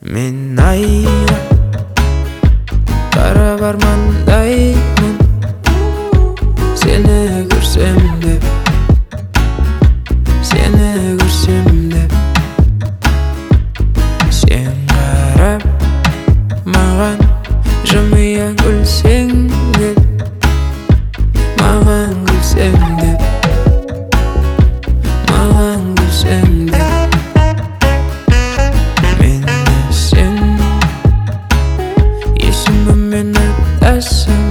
Мен айға қарап армандаймын, сені көрсем деп, сені көрсем деп. Сен қарап маған жымия күлсең деп, маған күлсең деп, маған күлсең деп. Есіміммен атасың,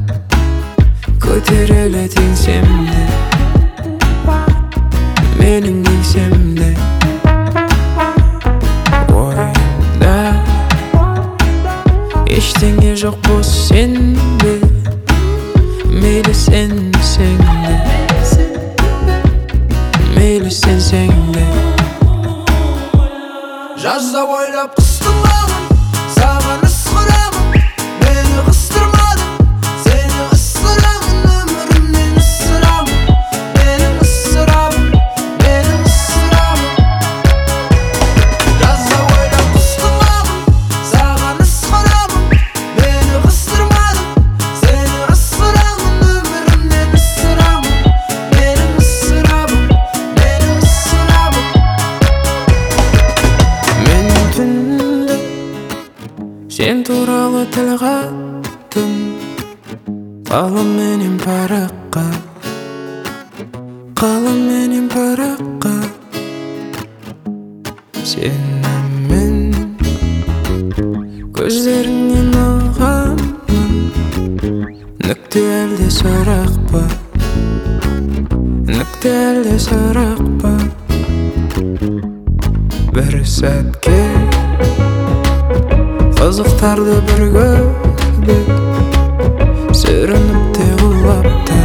көтеріле теңсем де, менің еңсем де. Ойымда ештеңе жоқ бос сенде, мейлі сенсең де, мейлі сенсең де. Жазда ойлап қысты маған, саған ысқырамын, мені қыстырмадың, сені ысырамын, өмірімнен ысырамын, менің ысырамын, менің ысырамын. Жазда ойлап қысты маған, саған ысқырамын, мені қыстырмадың, сені ысырамын, өмірімнен ысырамын, менің ысырамын, менің ысырамын. Мен түнде сен туралы тіл қаттым, қаламменен параққа, қаламменен параққа. Сені мен көздеріңнен ұғамын, нүкте әлде сұрақ па, нүкте әлде сұрақ па. Бір сәтке қызықтарды бір көрдік, сүрініп те құлап та.